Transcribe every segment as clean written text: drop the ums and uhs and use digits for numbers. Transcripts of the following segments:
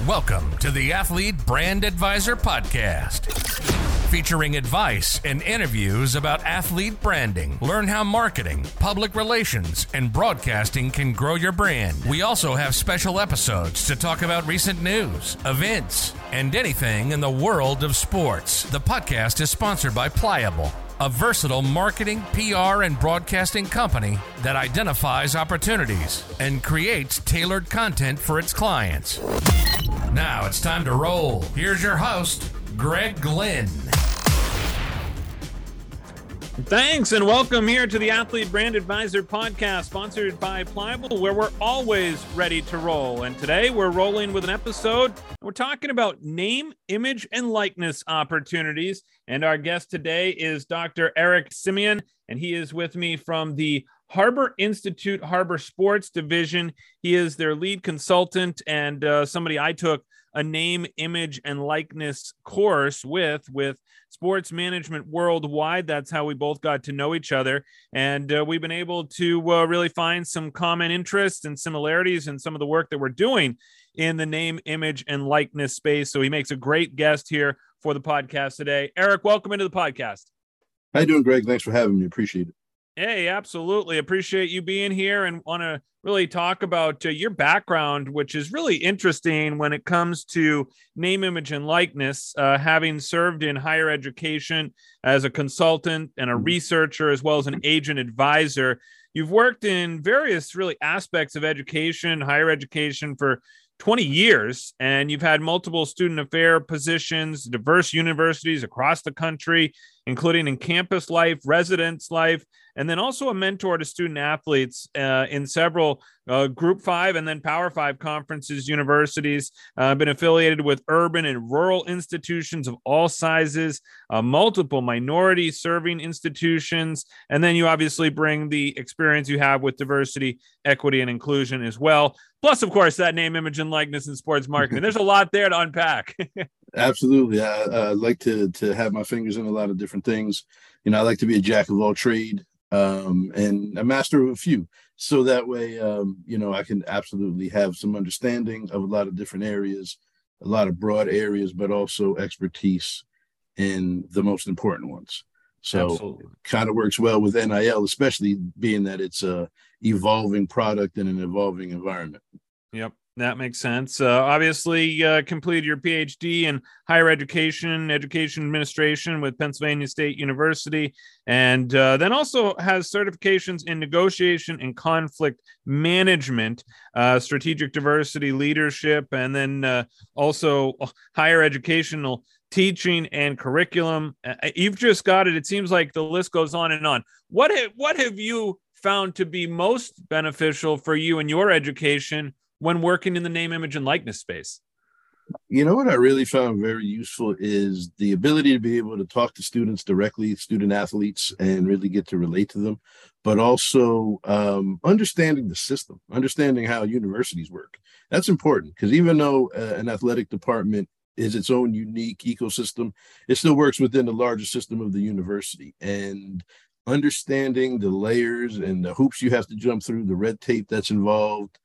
Welcome to the Athlete Brand Advisor Podcast, featuring advice and interviews about athlete branding. Learn how marketing, public relations, and broadcasting can grow your brand. We also have special episodes to talk about recent news, events, and anything in the world of sports. The podcast is sponsored by Pliable, a versatile marketing, PR, and broadcasting company that identifies opportunities and creates tailored content for its clients. Now it's time to roll. Here's your host, Greg Glenn. Thanks and welcome here to the Athlete Brand Advisor Podcast, sponsored by Pliable, where we're always ready to roll. And today we're rolling with an episode. We're talking about name, image, and likeness opportunities. And our guest today is Dr. Eric Simeon, and he is with me from the Harbor Institute Harbor Sports Division. He is their lead consultant and somebody I took a name, image, and likeness course with Sports Management Worldwide. That's how we both got to know each other. And we've been able to really find some common interests and similarities in some of the work that we're doing in the name, image, and likeness space. So he makes a great guest here for the podcast today. Eric, welcome into the podcast. How you doing, Greg? Thanks for having me. Appreciate it. Hey, absolutely. Appreciate you being here and want to really talk about your background, which is really interesting when it comes to name, image, and likeness, having served in higher education as a consultant and a researcher, as well as an agent advisor. You've worked in various really aspects of education, higher education for 20 years, and you've had multiple student affair positions, diverse universities across the country, including in campus life, residence life, and then also a mentor to student athletes in several Group 5 and then Power 5 conferences, universities, been affiliated with urban and rural institutions of all sizes, multiple minority serving institutions, and then you obviously bring the experience you have with diversity, equity, and inclusion as well. Plus, of course, that name, image, and likeness in sports marketing. There's a lot there to unpack. Absolutely. I like to have my fingers in a lot of different things. You know, I like to be a jack of all trade and a master of a few. So that way, I can absolutely have some understanding of a lot of different areas, a lot of broad areas, but also expertise in the most important ones. So kind of works well with NIL, especially being that it's a evolving product in an evolving environment. Yep. That makes sense. Obviously, completed your PhD in higher education administration with Pennsylvania State University, and then also has certifications in negotiation and conflict management, strategic diversity leadership, and then also higher educational teaching and curriculum. You've just got it. It seems like the list goes on and on. What have you found to be most beneficial for you in your education when working in the name, image, and likeness space? You know what I really found very useful is the ability to be able to talk to students directly, student athletes, and really get to relate to them, but also understanding the system, understanding how universities work. That's important because even though an athletic department is its own unique ecosystem, it still works within the larger system of the university. And understanding the layers and the hoops you have to jump through, the red tape that's involved,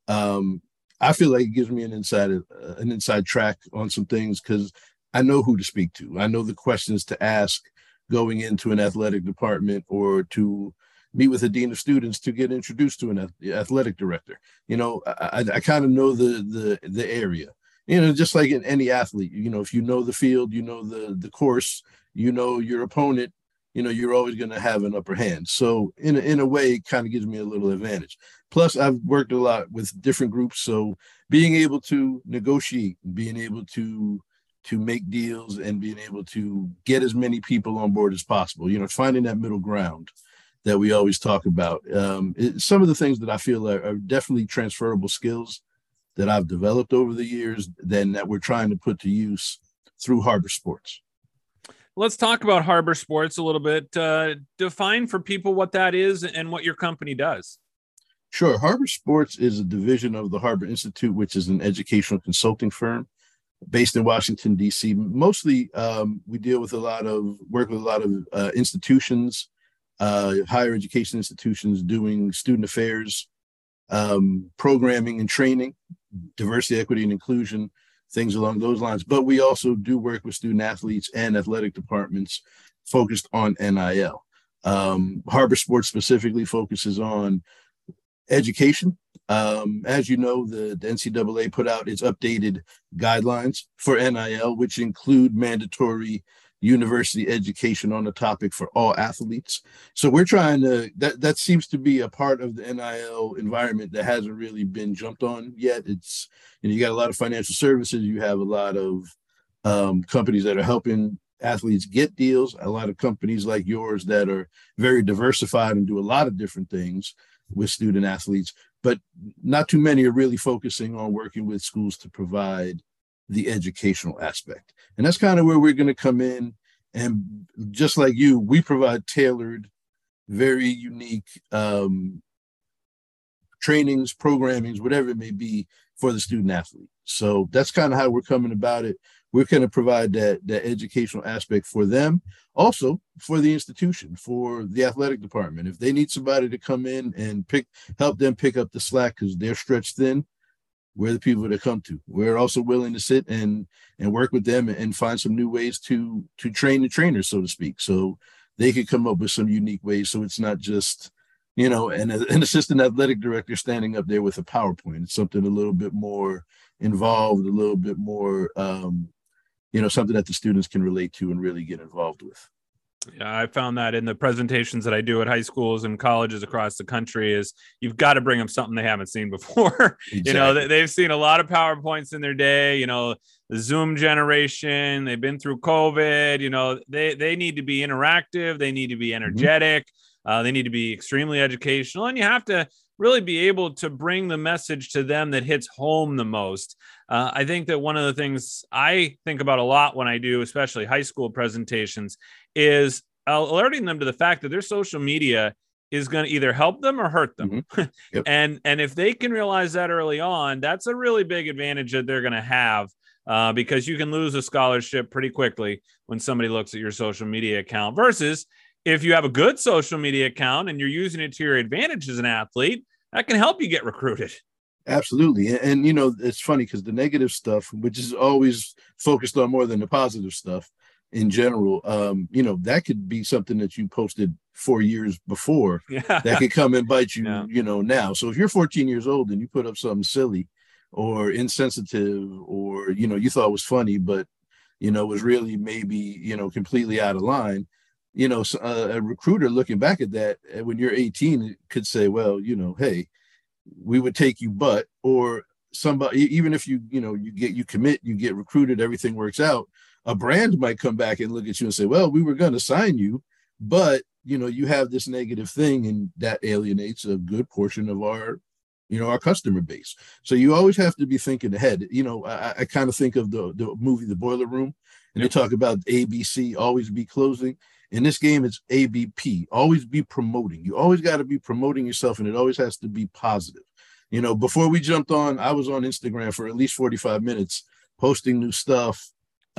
I feel like it gives me an inside track on some things because I know who to speak to. I know the questions to ask going into an athletic department or to meet with a dean of students to get introduced to an athletic director. You know, I kind of know the area. You know, just like in any athlete, you know, if you know the field, you know the course, you know your opponent, you know, you're always going to have an upper hand. So in a way, it kind of gives me a little advantage. Plus, I've worked a lot with different groups. So being able to negotiate, being able to make deals and being able to get as many people on board as possible, you know, finding that middle ground that we always talk about. Some of the things that I feel are definitely transferable skills that I've developed over the years, then that we're trying to put to use through Harbor Sports. Let's talk about Harbor Sports a little bit. Define for people what that is and what your company does. Sure. Harbor Sports is a division of the Harbor Institute, which is an educational consulting firm based in Washington, D.C. Mostly, we deal with work with a lot of institutions, higher education institutions doing student affairs, programming and training, diversity, equity, and inclusion, things along those lines. But we also do work with student athletes and athletic departments focused on NIL. Harbor Sports specifically focuses on education. As you know, the NCAA put out its updated guidelines for NIL, which include mandatory university education on the topic for all athletes. So we're trying to, that seems to be a part of the NIL environment that hasn't really been jumped on yet. It's, you got a lot of financial services, you have a lot of companies that are helping athletes get deals, a lot of companies like yours that are very diversified and do a lot of different things with student athletes, but not too many are really focusing on working with schools to provide the educational aspect. And that's kind of where we're going to come in. And just like you, we provide tailored, very unique trainings, programmings, whatever it may be for the student athlete. So that's kind of how we're coming about it. We're going to provide that educational aspect for them, also for the institution, for the athletic department. If they need somebody to come in and help them pick up the slack because they're stretched thin, we're the people to come to. We're also willing to sit and work with them and find some new ways to train the trainers, so to speak, so they could come up with some unique ways. So it's not just, an assistant athletic director standing up there with a PowerPoint. It's something a little bit more involved, a little bit more, something that the students can relate to and really get involved with. Yeah, I found that in the presentations that I do at high schools and colleges across the country is you've got to bring them something they haven't seen before. Exactly. They've seen a lot of PowerPoints in their day, the Zoom generation, they've been through COVID, they need to be interactive. They need to be energetic. They need to be extremely educational, and you have to really be able to bring the message to them that hits home the most. I think that one of the things I think about a lot when I do, especially high school presentations, is alerting them to the fact that their social media is going to either help them or hurt them. Mm-hmm. Yep. And if they can realize that early on, that's a really big advantage that they're going to have, because you can lose a scholarship pretty quickly when somebody looks at your social media account, versus if you have a good social media account and you're using it to your advantage as an athlete, that can help you get recruited. Absolutely. And it's funny because the negative stuff, which is always focused on more than the positive stuff in general, that could be something that you posted 4 years before that could come and bite you, now. So if you're 14 years old and you put up something silly or insensitive or, you thought was funny, but, was really maybe, completely out of line, a recruiter looking back at that when you're 18 could say, well, hey, we would take you, but, or somebody, even if you commit, you get recruited, everything works out, a brand might come back and look at you and say, well, we were going to sign you, but, you have this negative thing, and that alienates a good portion of our customer base. So you always have to be thinking ahead. I kind of think of the movie, The Boiler Room, and they talk about ABC, always be closing. In this game, it's ABP, always be promoting. You always got to be promoting yourself, and it always has to be positive. Before we jumped on, I was on Instagram for at least 45 minutes, posting new stuff,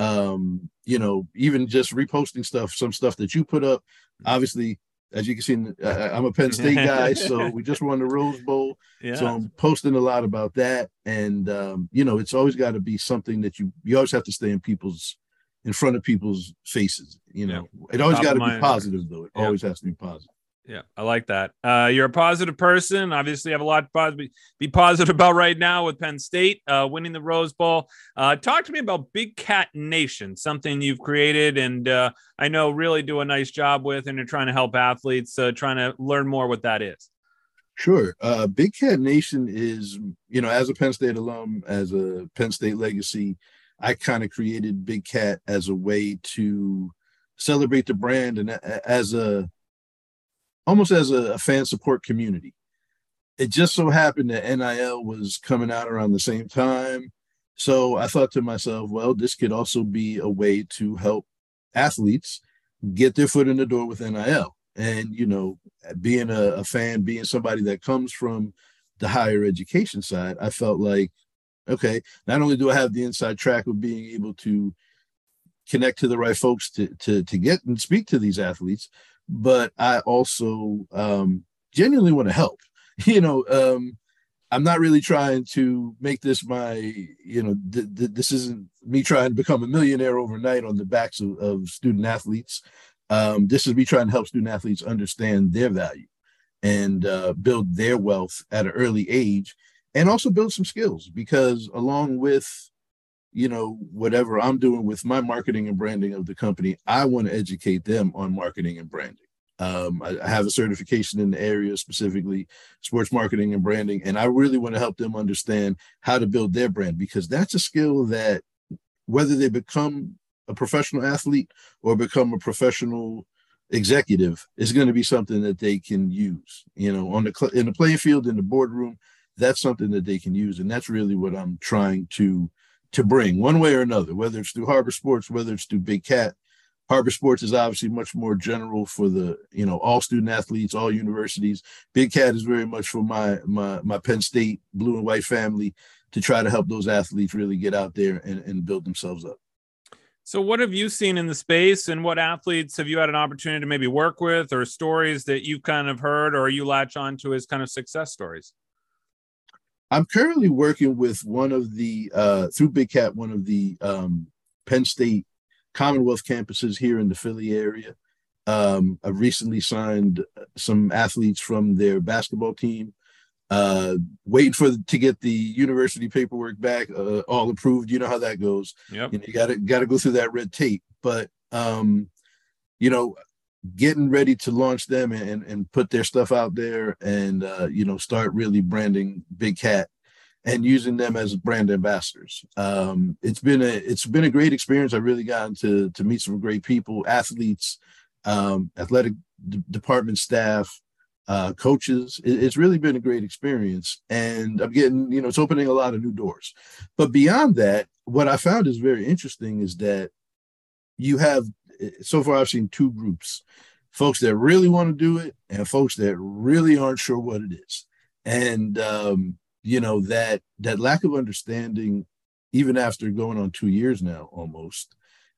even just reposting some stuff that you put up. Obviously, as you can see, I'm a Penn State guy, so we just won the Rose Bowl. Yeah. So I'm posting a lot about that. And, it's always got to be something that you always have to stay in front of people's faces. It always got to be positive, though. It always has to be positive. Yeah, I like that. You're a positive person. Obviously, you have a lot to be positive about right now with Penn State winning the Rose Bowl. Talk to me about Big Cat Nation, something you've created and I know really do a nice job with, and you're trying to help athletes, trying to learn more what that is. Sure. Big Cat Nation is, as a Penn State alum, as a Penn State legacy, I kind of created Big Cat as a way to celebrate the brand and almost as a fan support community. It just so happened that NIL was coming out around the same time. So I thought to myself, well, this could also be a way to help athletes get their foot in the door with NIL. And, being a fan, being somebody that comes from the higher education side, I felt like, okay, not only do I have the inside track of being able to connect to the right folks to get and speak to these athletes, but I also genuinely want to help. I'm not really trying to make this my, this isn't me trying to become a millionaire overnight on the backs of student athletes. This is me trying to help student athletes understand their value and build their wealth at an early age, and also build some skills, because along with, whatever I'm doing with my marketing and branding of the company, I want to educate them on marketing and branding. I have a certification in the area, specifically sports marketing and branding, and I really want to help them understand how to build their brand, because that's a skill that, whether they become a professional athlete or become a professional executive, is going to be something that they can use, in the playing field, in the boardroom. That's something that they can use. And that's really what I'm trying to bring, one way or another, whether it's through Harbor Sports, whether it's through Big Cat. Harbor Sports is obviously much more general for the, all student athletes, all universities. Big Cat is very much for my Penn State blue and white family, to try to help those athletes really get out there and build themselves up. So what have you seen in the space, and what athletes have you had an opportunity to maybe work with, or stories that you kind of heard or you latch onto as kind of success stories? I'm currently working with one of the, through Big Cat, one of the Penn State Commonwealth campuses here in the Philly area. I've recently signed some athletes from their basketball team, waiting to get the university paperwork back, all approved. You know how that goes. Yep. You got to go through that red tape, but getting ready to launch them and put their stuff out there, and start really branding Big Cat and using them as brand ambassadors. It's been a great experience. I really gotten to meet some great people, athletes, athletic department staff, coaches. It's really been a great experience, and I'm getting, it's opening a lot of new doors. But beyond that, what I found is very interesting is that you have, so far I've seen two groups: folks that really want to do it, and folks that really aren't sure what it is. And that lack of understanding, even after going on 2 years now almost,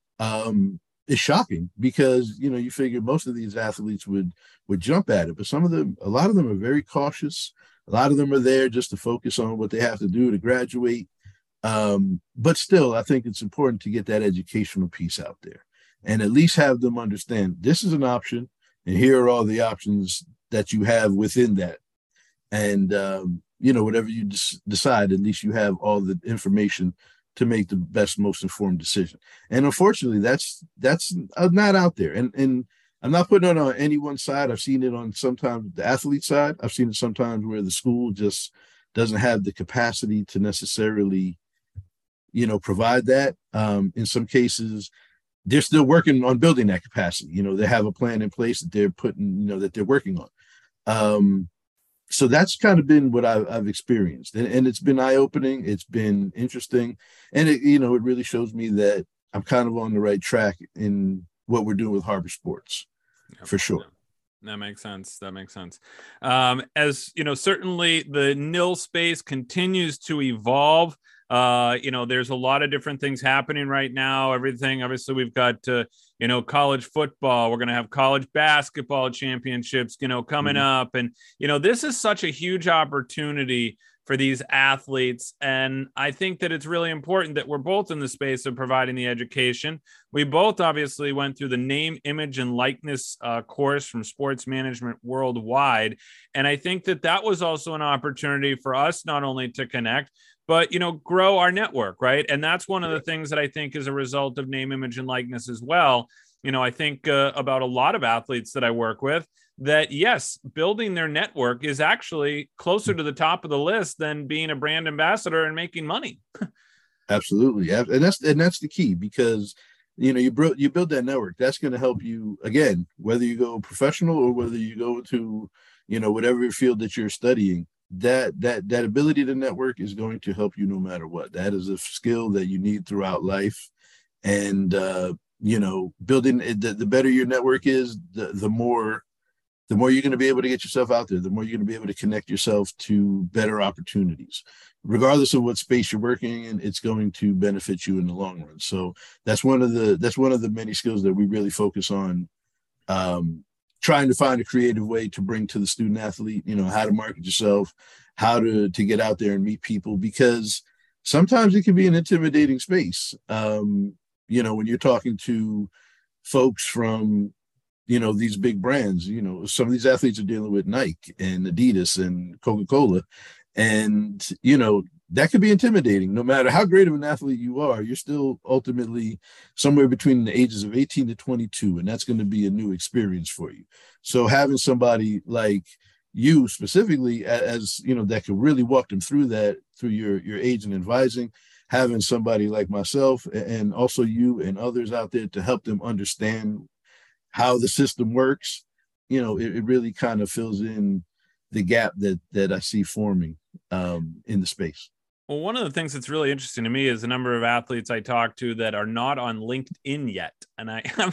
is shocking, because you figure most of these athletes would jump at it, but a lot of them are very cautious. A lot of them are there just to focus on what they have to do to graduate. But still, I think it's important to get that educational piece out there, and at least have them understand this is an option, and here are all the options that you have within that. And whatever you decide, at least you have all the information to make the best, most informed decision. And unfortunately, that's not out there. And I'm not putting it on any one side. I've seen it on sometimes the athlete side. I've seen it sometimes where the school just doesn't have the capacity to necessarily, provide that. In some cases, they're still working on building that capacity. They have a plan in place that they're putting, that they're working on. So that's kind of been what I've experienced, and it's been eye-opening. It's been interesting, and it really shows me that I'm kind of on the right track in what we're doing with Harbor Sports. Yep. For sure. That makes sense. As certainly the NIL space continues to evolve. There's a lot of different things happening right now. Everything, obviously, we've got, college football. We're going to have college basketball championships, coming up. And, this is such a huge opportunity for these athletes. And I think that it's really important that we're both in the space of providing the education. We both obviously went through the name, image, and likeness course from Sports Management Worldwide. And I think that was also an opportunity for us not only to connect, but, grow our network, right? And that's one of the things that I think is a result of name, image, and likeness as well. I think about a lot of athletes that I work with that, yes, building their network is actually closer to the top of the list than being a brand ambassador and making money. Absolutely. And that's the key, because, you build that network. That's going to help you, again, whether you go professional or whether you go to, whatever field that you're studying. That ability to network is going to help you no matter what. That is a skill that you need throughout life. And, building the better your network is, the more you're going to be able to get yourself out there, the more you're going to be able to connect yourself to better opportunities. Regardless of what space you're working in, it's going to benefit you in the long run. So that's one of the many skills that we really focus on, trying to find a creative way to bring to the student athlete, how to market yourself, how to get out there and meet people, because sometimes it can be an intimidating space. You know, when you're talking to folks from, you know, these big brands, you know, some of these athletes are dealing with Nike and Adidas and Coca-Cola. And, you know, that could be intimidating. No matter how great of an athlete you are, you're still ultimately somewhere between the ages of 18 to 22. And that's going to be a new experience for you. So having somebody like you specifically, as you know, that could really walk them through that, through your age and advising, having somebody like myself and also you and others out there to help them understand how the system works, you know, it really kind of fills in the gap that I see forming in the space. Well, one of the things that's really interesting to me is the number of athletes I talk to that are not on LinkedIn yet. And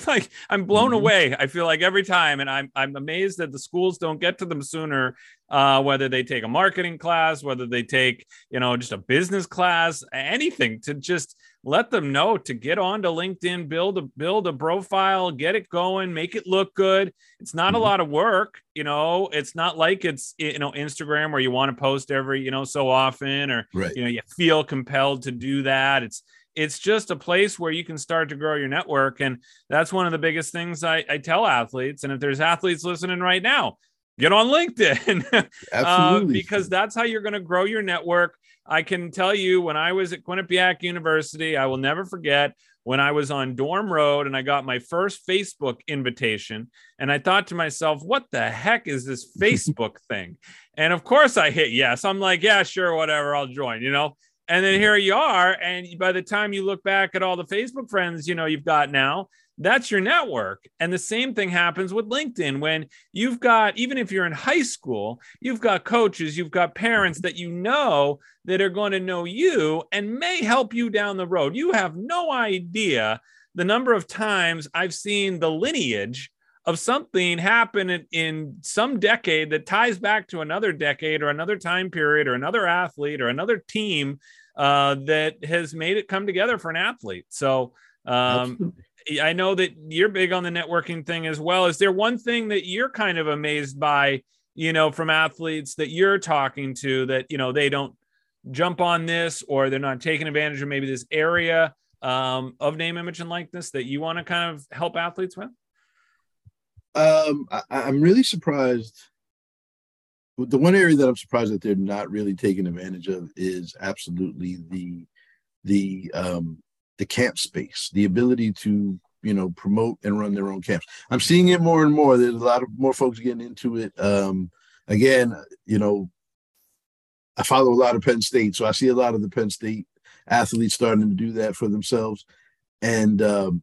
I'm blown away. I feel like every time, and I'm amazed that the schools don't get to them sooner, whether they take a marketing class, whether they take, you know, just a business class, anything to just let them know to get onto LinkedIn, build a profile, get it going, make it look good. It's not a lot of work. You know, it's not like it's, you know, Instagram where you want to post every, you know, so often, or, you know, you feel compelled to do that. It's just a place where you can start to grow your network. And that's one of the biggest things I tell athletes. And if there's athletes listening right now, get on LinkedIn. Absolutely. Because that's how you're going to grow your network. I can tell you, when I was at Quinnipiac University, I will never forget when I was on Dorm Road and I got my first Facebook invitation. And I thought to myself, what the heck is this Facebook thing? And of course I hit yes. I'm like, yeah, sure, whatever, I'll join, you know. And then here you are. And by the time you look back at all the Facebook friends, you know, you've got now, that's your network. And the same thing happens with LinkedIn when you've got, even if you're in high school, you've got coaches, you've got parents that you know that are going to know you and may help you down the road. You have no idea the number of times I've seen the lineage of something happen in some decade that ties back to another decade or another time period or another athlete or another team that has made it come together for an athlete. So I know that you're big on the networking thing as well. Is there one thing that you're kind of amazed by, you know, from athletes that you're talking to that, you know, they don't jump on this or they're not taking advantage of maybe this area of name, image, and likeness that you want to kind of help athletes with? I'm really surprised. The one area that I'm surprised that they're not really taking advantage of is absolutely the camp space, the ability to, you know, promote and run their own camps. I'm seeing it more and more. There's a lot of more folks getting into it. Again, you know, I follow a lot of Penn State, so I see a lot of the Penn State athletes starting to do that for themselves. And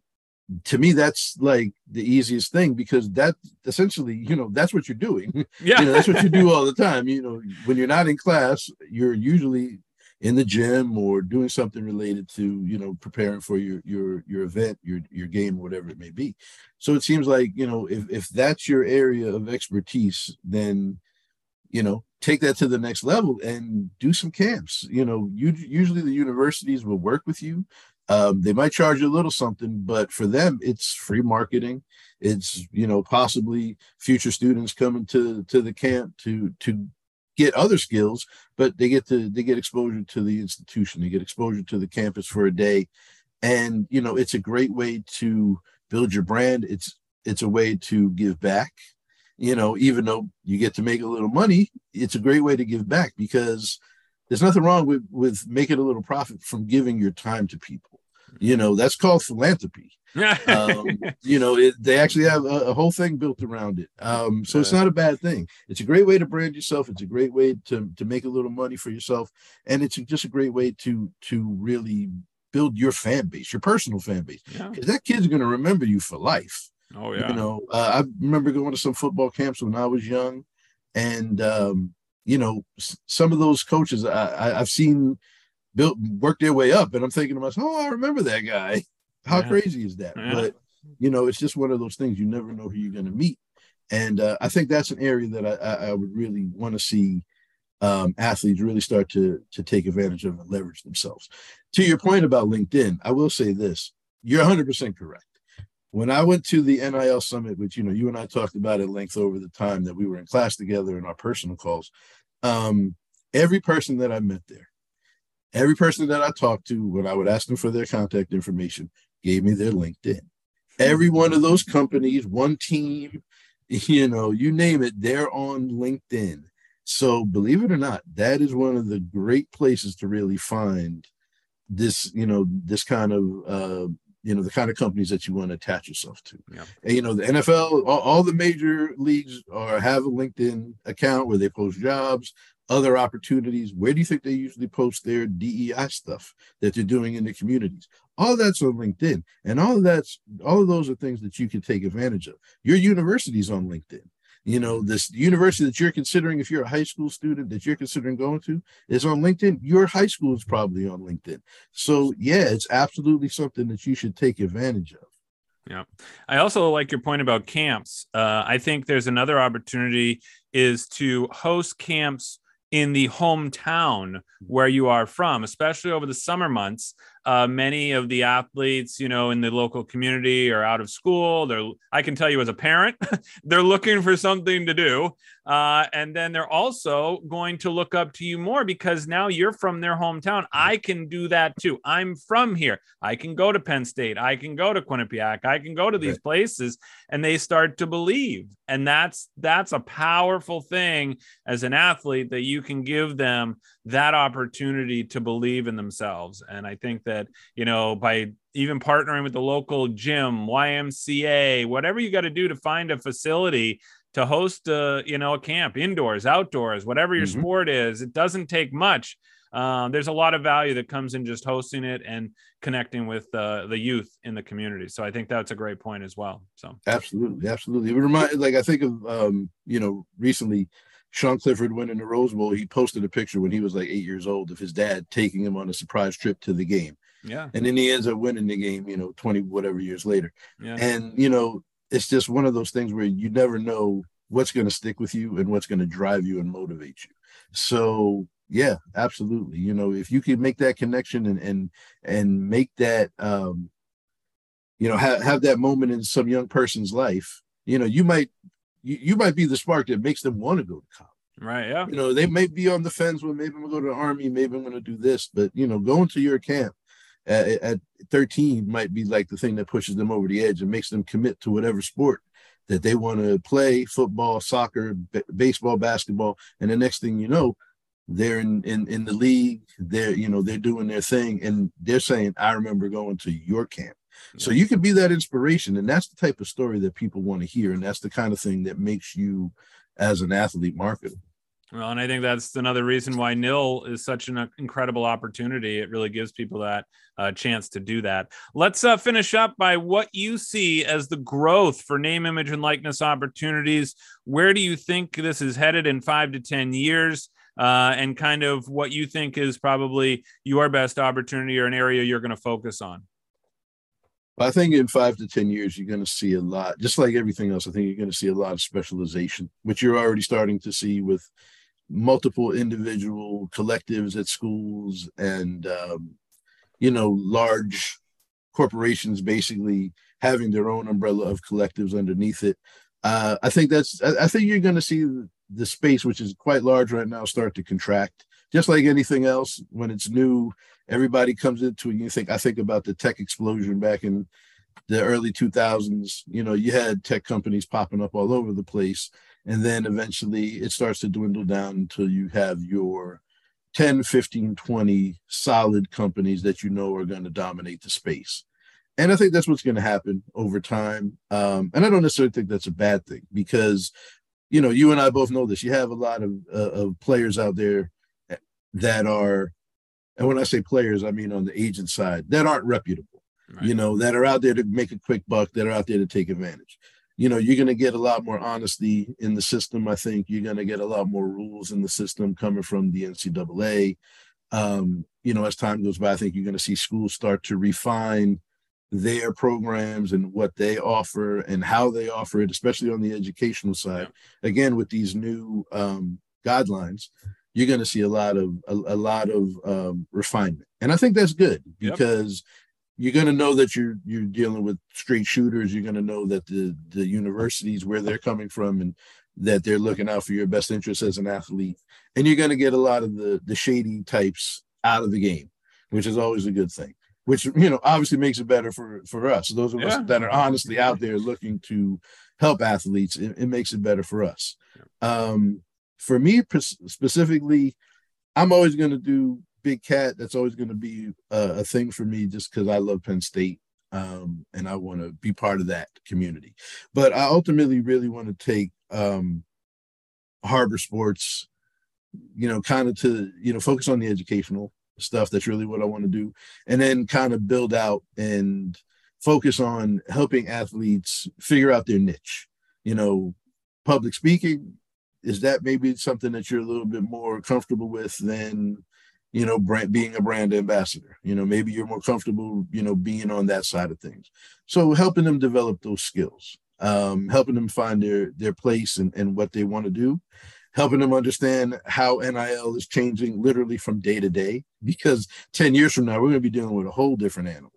to me, that's like the easiest thing, because that essentially, you know, that's what you're doing. Yeah. You know, that's what you do all the time. You know, when you're not in class, you're usually in the gym or doing something related to, you know, preparing for your event, your game, whatever it may be. So it seems like, you know, if that's your area of expertise, then, you know, take that to the next level and do some camps. You know, usually the universities will work with you. They might charge you a little something, but for them, it's free marketing. It's, you know, possibly future students coming to the camp to get other skills, but they get exposure to the institution. They get exposure to the campus for a day. And, you know, it's a great way to build your brand. It's a way to give back. You know, even though you get to make a little money, it's a great way to give back, because there's nothing wrong with making a little profit from giving your time to people. You know, that's called philanthropy. You know, they actually have a whole thing built around it. So it's not a bad thing. It's a great way to brand yourself. It's a great way to make a little money for yourself. And it's just a great way to really build your fan base, your personal fan base, because that kid's going to remember you for life. Oh, yeah. You know, I remember going to some football camps when I was young, and, you know, some of those coaches I've seen work their way up, and I'm thinking to myself, oh, I remember that guy. How crazy is that? Yeah. But, you know, it's just one of those things. You never know who you're going to meet. And I think that's an area that I would really want to see athletes really start to take advantage of and leverage themselves. To your point about LinkedIn, I will say this. You're 100% correct. When I went to the NIL Summit, which, you know, you and I talked about at length over the time that we were in class together in our personal calls, every person that I met there, every person that I talked to, when I would ask them for their contact information, gave me their LinkedIn. Every one of those companies, one team, you name it, they're on LinkedIn. So believe it or not, that is one of the great places to really find this, this kind of, the kind of companies that you want to attach yourself to. Yeah. And, the NFL, all the major leagues have a LinkedIn account where they post jobs, other opportunities. Where do you think they usually post their DEI stuff that they're doing in the communities? All that's on LinkedIn, and all of those are things that you can take advantage of. Your university's on LinkedIn. This university that you're considering, if you're a high school student that you're considering going to, is on LinkedIn. Your high school is probably on LinkedIn. So yeah, it's absolutely something that you should take advantage of. Yeah. I also like your point about camps. I think there's another opportunity is to host camps in the hometown where you are from, especially over the summer months. Many of the athletes, in the local community are out of school. I can tell you as a parent, they're looking for something to do. And then they're also going to look up to you more because now you're from their hometown. I can do that too. I'm from here. I can go to Penn State. I can go to Quinnipiac. I can go to these places, and they start to believe. And that's a powerful thing as an athlete, that you can give them that opportunity to believe in themselves. And I think that, by even partnering with the local gym, YMCA, whatever you got to do to find a facility to host a camp, indoors, outdoors, whatever your sport is, it doesn't take much. There's a lot of value that comes in just hosting it and connecting with the youth in the community. So I think that's a great point as well. So absolutely. It reminds, I think of, recently Sean Clifford winning the Rose Bowl. He posted a picture when he was like 8 years old of his dad taking him on a surprise trip to the game. Yeah. And then he ends up winning the game, 20 whatever years later. Yeah. And, it's just one of those things where you never know what's going to stick with you and what's going to drive you and motivate you. So yeah, absolutely. If you can make that connection and make that, have that moment in some young person's life, you might be the spark that makes them want to go to college. Right. Yeah. They may be on the fence with, maybe I'm going to go to the Army, maybe I'm going to do this, but going to your camp at 13 might be like the thing that pushes them over the edge and makes them commit to whatever sport that they want to play: football, soccer, baseball, basketball. And the next thing you know, they're in the league, they're doing their thing, and they're saying, I remember going to your camp. So you can be that inspiration, and that's the type of story that people want to hear, and that's the kind of thing that makes you as an athlete marketable. Well, and I think that's another reason why NIL is such an incredible opportunity. It really gives people that chance to do that. Let's finish up by what you see as the growth for name, image, and likeness opportunities. Where do you think this is headed in 5 to 10 years? And kind of what you think is probably your best opportunity or an area you're going to focus on? I think in 5 to 10 years, you're going to see a lot, just like everything else. I think you're going to see a lot of specialization, which you're already starting to see with multiple individual collectives at schools and, large corporations basically having their own umbrella of collectives underneath it. I think you're going to see the space, which is quite large right now, start to contract. Just like anything else, when it's new, everybody comes into it. I think about the tech explosion back in the early 2000s. You had tech companies popping up all over the place. And then eventually it starts to dwindle down until you have your 10, 15, 20 solid companies that are going to dominate the space. And I think that's what's going to happen over time. And I don't necessarily think that's a bad thing because, you and I both know this. You have a lot of players out there that are, and when I say players, I mean on the agent side, that aren't reputable, right. That are out there to make a quick buck, that are out there to take advantage. You're going to get a lot more honesty in the system. I think you're going to get a lot more rules in the system coming from the NCAA. As time goes by, I think you're going to see schools start to refine their programs and what they offer and how they offer it, especially on the educational side. Again, with these new guidelines, you're going to see a lot of refinement. And I think that's good because you're going to know that you're dealing with straight shooters. You're going to know that the universities, where they're coming from, and that they're looking out for your best interests as an athlete. And you're going to get a lot of the shady types out of the game, which is always a good thing, which, obviously makes it better for us. Those of us that are honestly out there looking to help athletes, it makes it better for us. For me specifically, I'm always going to do Big Cat. That's always going to be a thing for me, just because I love Penn State, and I want to be part of that community. But I ultimately really want to take Harbor Sports, kind of to, focus on the educational stuff. That's really what I want to do. And then kind of build out and focus on helping athletes figure out their niche. Public speaking, is that maybe something that you're a little bit more comfortable with than, being a brand ambassador? Maybe you're more comfortable, being on that side of things. So helping them develop those skills, helping them find their place and what they want to do, helping them understand how NIL is changing literally from day to day, because 10 years from now, we're going to be dealing with a whole different animal.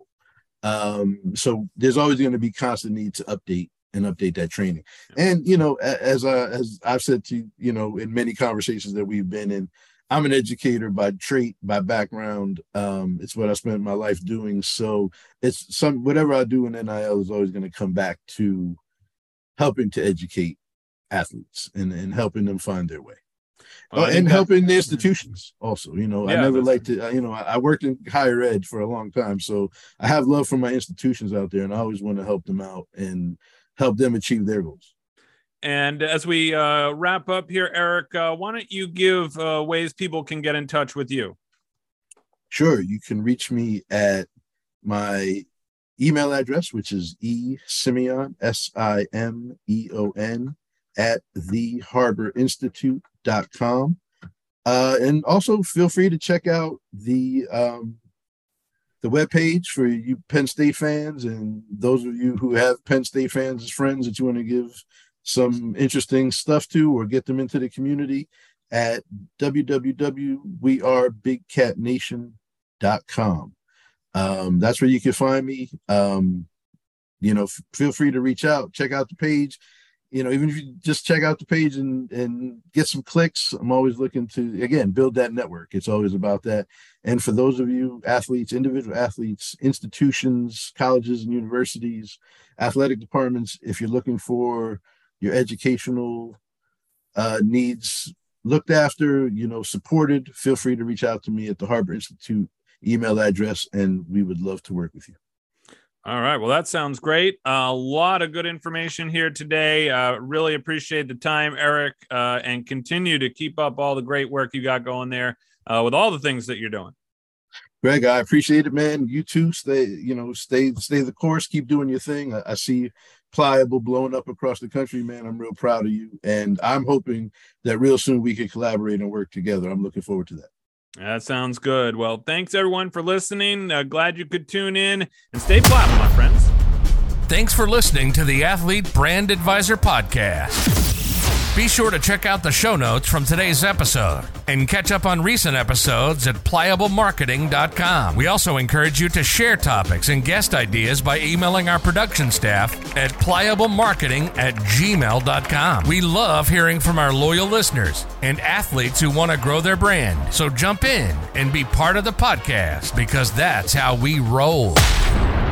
So there's always going to be constant need to update that training. And, as I've said to you, in many conversations that we've been in, I'm an educator by trait, by background. It's what I spent my life doing. So it's whatever I do in NIL is always going to come back to helping to educate athletes and helping them find their way. And helping the institutions also. I never liked to, I worked in higher ed for a long time. So I have love for my institutions out there, and I always want to help them out and help them achieve their goals. And as we wrap up here, Eric, why don't you give ways people can get in touch with you? Sure. You can reach me at my email address, which is Simeon, SIMEON, at theharborinstitute.com. And also feel free to check out the webpage for you Penn State fans, and those of you who have Penn State fans as friends that you want to give some interesting stuff to or get them into the community, at www.wearebigcatnation.com. That's where you can find me. Feel free to reach out, check out the page. Even if you just check out the page and get some clicks, I'm always looking to, again, build that network. It's always about that. And for those of you athletes, individual athletes, institutions, colleges and universities, athletic departments, if you're looking for your educational needs looked after, supported, feel free to reach out to me at the Harbor Institute email address, and we would love to work with you. All right. Well, that sounds great. A lot of good information here today. Really appreciate the time, Eric, and continue to keep up all the great work you got going there with all the things that you're doing. Greg, I appreciate it, man. You too. Stay the course. Keep doing your thing. I see Pliable blowing up across the country, man. I'm real proud of you, and I'm hoping that real soon we can collaborate and work together. I'm looking forward to that. That sounds good. Well, thanks everyone for listening. Glad you could tune in, and stay pliable, my friends. Thanks for listening to the Athlete Brand Advisor Podcast. Be sure to check out the show notes from today's episode and catch up on recent episodes at pliablemarketing.com. We also encourage you to share topics and guest ideas by emailing our production staff at pliablemarketing@gmail.com. We love hearing from our loyal listeners and athletes who want to grow their brand. So jump in and be part of the podcast, because that's how we roll.